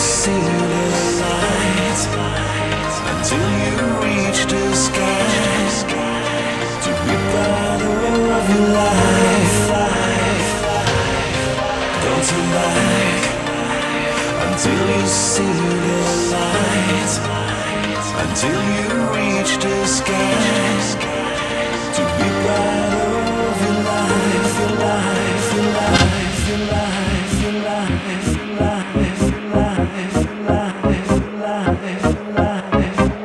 see the light, until you reach the sky, to be part of your life. Don't turn back until you see the light, until you reach the sky, to be part of your life, your life, your life, your life, your life, your life, your life, your life, your life, your life, your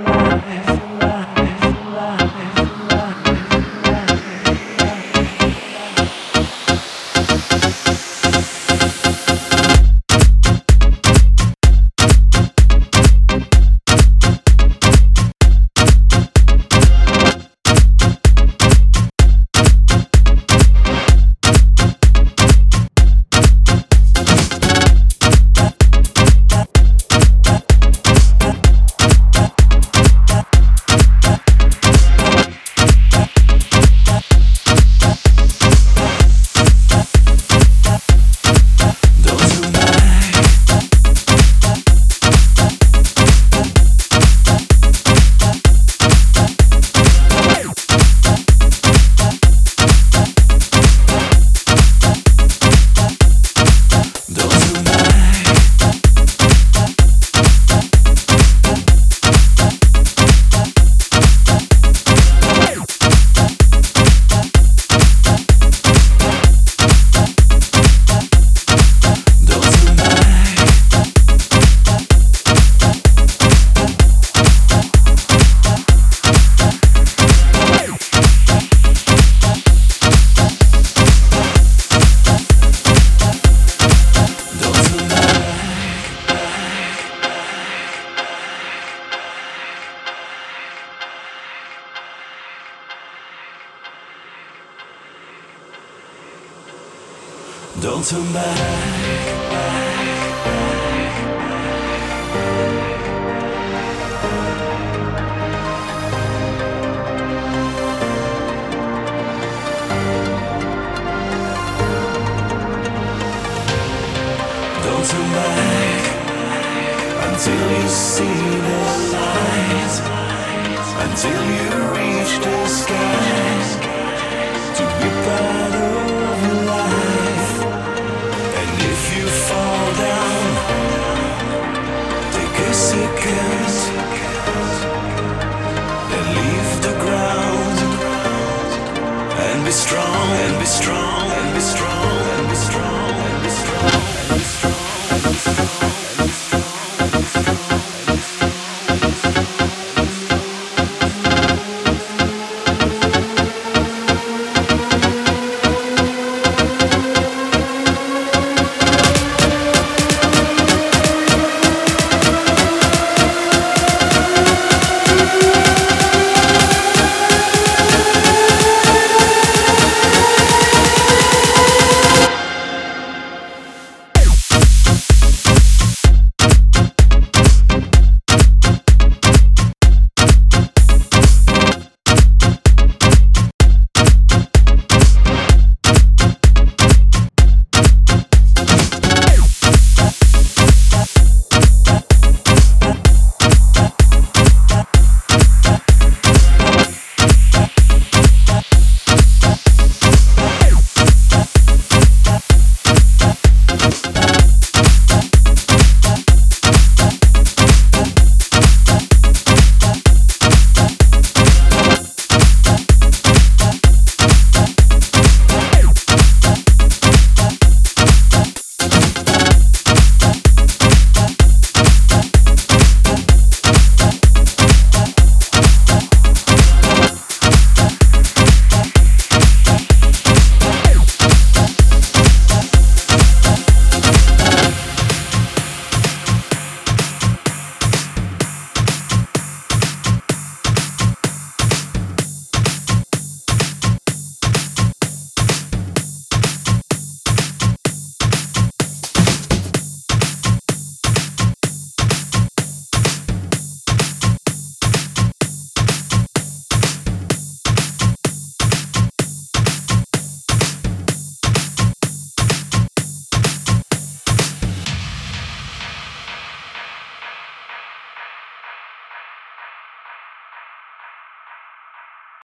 don't turn back. Don't turn back until you see the light, until you reach the sky, to be part of